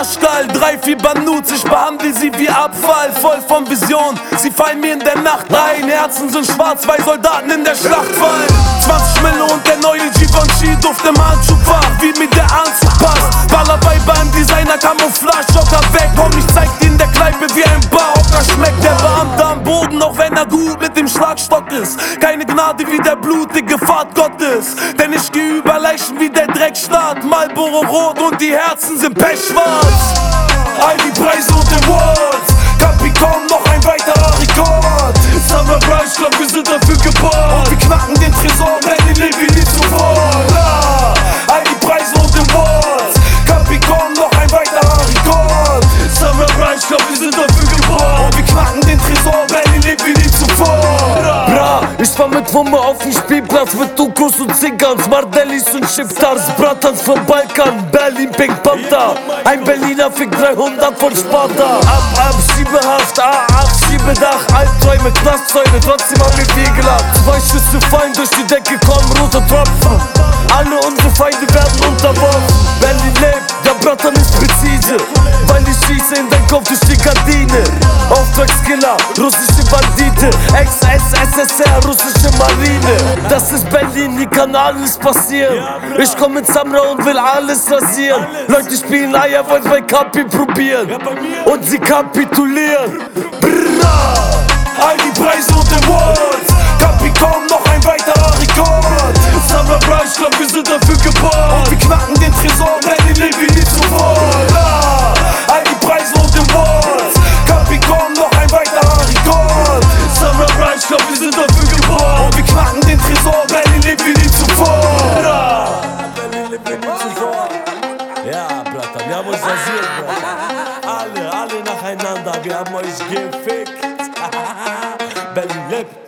Arschgeil, 3-4 Banuts, ich behandle sie wie Abfall. Voll von Vision, sie fallen mir in der Nacht ein. Herzen sind schwarz, weil Soldaten in der Schlacht fallen. 20 Mille und der neue Givenchy duft im Handschuhfach, wie mir der Anzug passt. Ballerei beim Designer, Camouflage, Joker weg. Komm, ich zeig dir in der Kneipe, wie ein Barhocker schmeckt. Der Beamte am Boden, auch wenn er gut mit dem Schlagstock ist. Keine Gnade wie der blutige Pfad Gottes. Denn ich geh über Leichen wie der Dreckstaat. Marlboro rot und die Herzen sind pechschwarz. All die Preise und Awards, Capricorn, noch ein weiterer Rekord. Summer Price, ich glaub, wir sind dafür geboren. Und wir knacken den Tresor, Berlin lebt wie nie zuvor. All die Preise und Awards, Capricorn, noch ein weiterer Rekord. Summer Price, ich glaub, wir sind dafür geboren. Und wir knacken den Tresor, Berlin lebt wie nie zuvor. Bra, ich war mit Wumme auf dem Spielplatz mit Dukus und Zingans, Mardellis und Chipstars, Bratans vom Balkan, Berlin Pink Panther. Ein Berliner fickt 300 von Sparta. Ab, Schiebehaft, Schiebedach, Albträume, Knastzäune, trotzdem haben wir viel gelacht. 2 Schüsse fallen durch die Decke, kommen rote Tropfen. Alle unsere Feinde werden unterworfen. Berlin lebt, der Bratan ist präzise, weil ich schieße in dein Kopf durch die Gardine. Auftragskiller, russische Bandite, Ex-SSSR, russische Marine. Das ist Berlin, hier kann alles passieren. Ich komm mit Samra und will alles rasieren. Leute spielen Eier, wollen bei Kapi probieren und sie kapitulieren. Brrrr. All die Preise und Awards, Capricorn, noch ein weiterer Rekord. Summer Price, ich glaub, wir sind dafür geboren. Und wir knacken den Tresor, Berlin lebt wie nie zuvor. All die Preise und Awards, Capricorn, noch ein weiterer Rekord. Summer Price, ich glaub, wir sind dafür geboren. Und wir knacken den Tresor, Berlin lebt wie nie zuvor. Berlin lebt wie nie zuvor. Ja, Bratan, wir haben uns rasiert, Bratan. Alle nacheinander, wir haben euch gefickt. Berlin lebt.